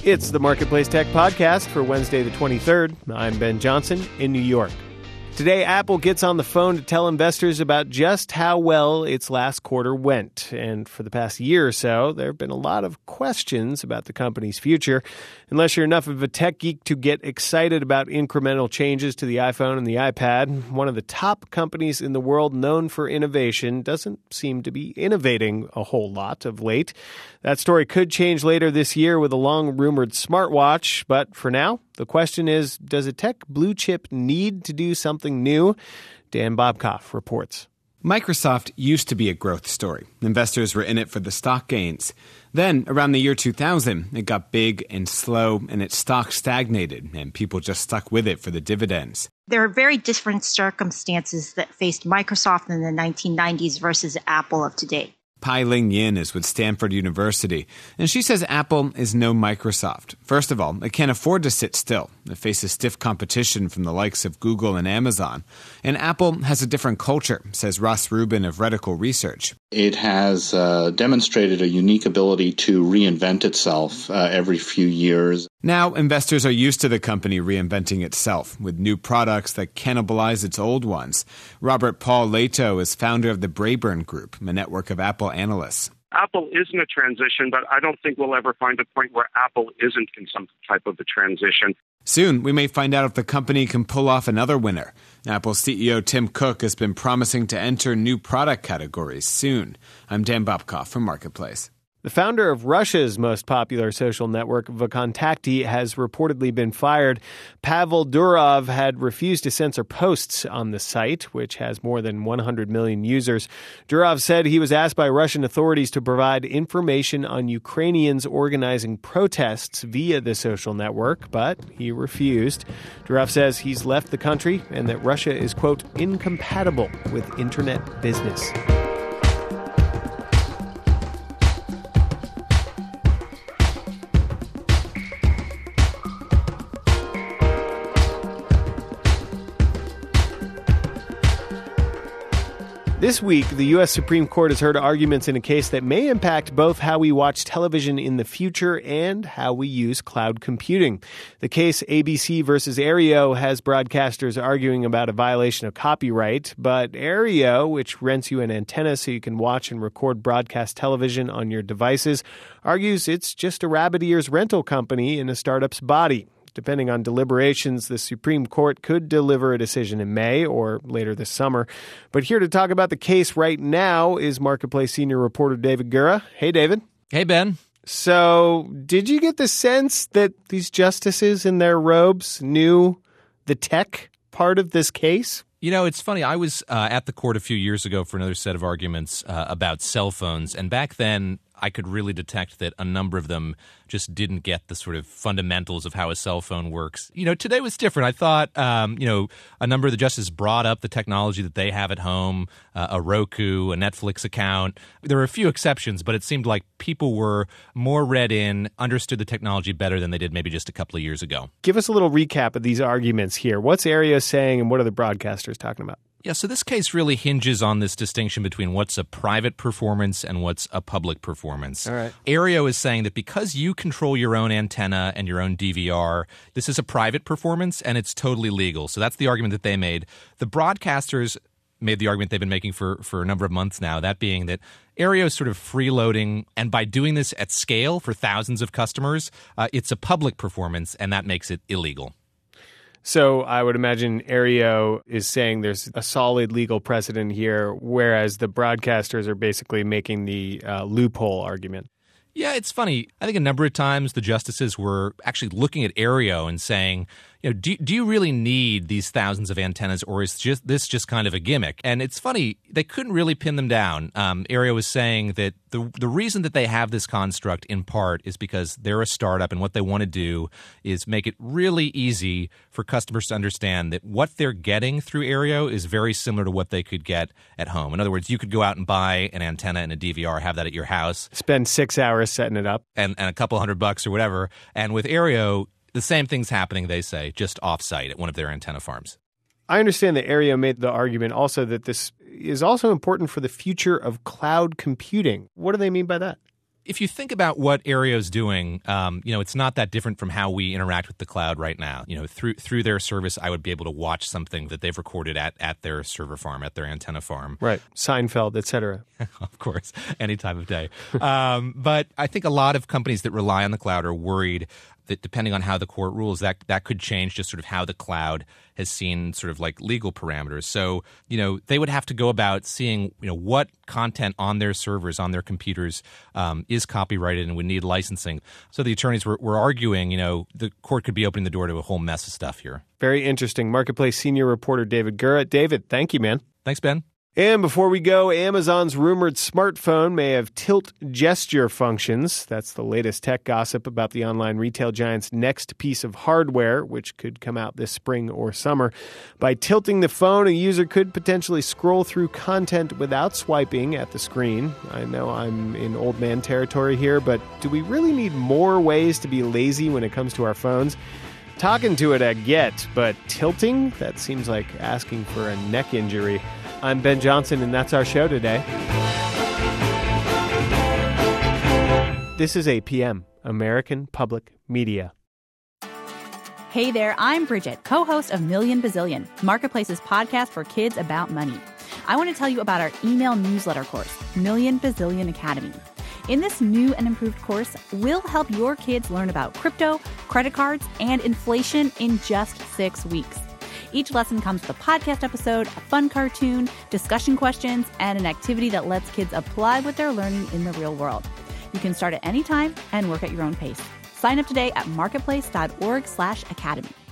It's the Marketplace Tech Podcast for Wednesday the 23rd. I'm Ben Johnson in New York. Today, Apple gets on the phone to tell investors about just how well its last quarter went. And for the past year or so, there have been a lot of questions about the company's future. Unless you're enough of a tech geek to get excited about incremental changes to the iPhone and the iPad, one of the top companies in the world known for innovation doesn't seem to be innovating a whole lot of late. That story could change later this year with a long-rumored smartwatch. But for now, the question is, does a tech blue chip need to do something new? Dan Bobkoff reports. Microsoft used to be a growth story. Investors were in it for the stock gains. Then, around the year 2000, it got big and slow, and its stock stagnated, and people just stuck with it for the dividends. There are very different circumstances that faced Microsoft in the 1990s versus Apple of today. Pai-Ling Yin is with Stanford University, and she says Apple is no Microsoft. First of all, it can't afford to sit still. It faces stiff competition from the likes of Google and Amazon. And Apple has a different culture, says Ross Rubin of Reticle Research. It has demonstrated a unique ability to reinvent itself every few years. Now, investors are used to the company reinventing itself with new products that cannibalize its old ones. Robert Paul Leto is founder of the Brayburn Group, a network of Apple analysts. Apple is in a transition, but I don't think we'll ever find a point where Apple isn't in some type of a transition. Soon, we may find out if the company can pull off another winner. Apple CEO Tim Cook has been promising to enter new product categories soon. I'm Dan Bobkoff from Marketplace. The founder of Russia's most popular social network, VKontakte, has reportedly been fired. Pavel Durov had refused to censor posts on the site, which has more than 100 million users. Durov said he was asked by Russian authorities to provide information on Ukrainians organizing protests via the social network, but he refused. Durov says he's left the country and that Russia is, quote, incompatible with internet business. This week, the U.S. Supreme Court has heard arguments in a case that may impact both how we watch television in the future and how we use cloud computing. The case ABC versus Aereo has broadcasters arguing about a violation of copyright, but Aereo, which rents you an antenna so you can watch and record broadcast television on your devices, argues it's just a rabbit ears rental company in a startup's body. Depending on deliberations, the Supreme Court could deliver a decision in May or later this summer. But here to talk about the case right now is Marketplace senior reporter David Gura. Hey, David. Hey, Ben. So did you get the sense that these justices in their robes knew the tech part of this case? You know, it's funny. I was at the court a few years ago for another set of arguments about cell phones. And back then, I could really detect that a number of them just didn't get the sort of fundamentals of how a cell phone works. You know, today was different. I thought, a number of the justices brought up the technology that they have at home, a Roku, a Netflix account. There were a few exceptions, but it seemed like people were more read in, understood the technology better than they did maybe just a couple of years ago. Give us a little recap of these arguments here. What's Aereo saying and what are the broadcasters talking about? Yeah, so this case really hinges on this distinction between what's a private performance and what's a public performance. All right. Aereo is saying that because you control your own antenna and your own DVR, this is a private performance and it's totally legal. So that's the argument that they made. The broadcasters made the argument they've been making for a number of months now, that being that Aereo is sort of freeloading, and by doing this at scale for thousands of customers, it's a public performance, and that makes it illegal. So I would imagine Aereo is saying there's a solid legal precedent here, whereas the broadcasters are basically making the loophole argument. Yeah, it's funny. I think a number of times the justices were actually looking at Aereo and saying, you know, do you really need these thousands of antennas, or is this just kind of a gimmick? And it's funny, they couldn't really pin them down. Aereo was saying that the reason that they have this construct in part is because they're a startup, and what they want to do is make it really easy for customers to understand that what they're getting through Aereo is very similar to what they could get at home. In other words, you could go out and buy an antenna and a DVR, have that at your house. Spend 6 hours setting it up. And a couple $100 or whatever. And with Aereo, the same thing's happening, they say, just off-site at one of their antenna farms. I understand that Aereo made the argument also that this is also important for the future of cloud computing. What do they mean by that? if you think about what Aereo's doing, it's not that different from how we interact with the cloud right now. Through their service, I would be able to watch something that they've recorded at their server farm, at their antenna farm. Right. Seinfeld, et cetera. Of course, any time of day. But I think a lot of companies that rely on the cloud are worried that depending on how the court rules, that could change just sort of how the cloud has seen sort of like legal parameters. So, they would have to go about seeing, what content on their servers, on their computers is copyrighted and would need licensing. So the attorneys were arguing, the court could be opening the door to a whole mess of stuff here. Very interesting. Marketplace senior reporter David Gura. David, thank you, man. Thanks, Ben. And before we go, Amazon's rumored smartphone may have tilt gesture functions. That's the latest tech gossip about the online retail giant's next piece of hardware, which could come out this spring or summer. By tilting the phone, a user could potentially scroll through content without swiping at the screen. I know I'm in old man territory here, but do we really need more ways to be lazy when it comes to our phones? Talking to it, I get, but tilting? That seems like asking for a neck injury. I'm Ben Johnson, and that's our show today. This is APM, American Public Media. Hey there, I'm Bridget, co-host of Million Bazillion, Marketplace's podcast for kids about money. I want to tell you about our email newsletter course, Million Bazillion Academy. In this new and improved course, we'll help your kids learn about crypto, credit cards, and inflation in just 6 weeks. Each lesson comes with a podcast episode, a fun cartoon, discussion questions, and an activity that lets kids apply what they're learning in the real world. You can start at any time and work at your own pace. Sign up today at marketplace.org/academy.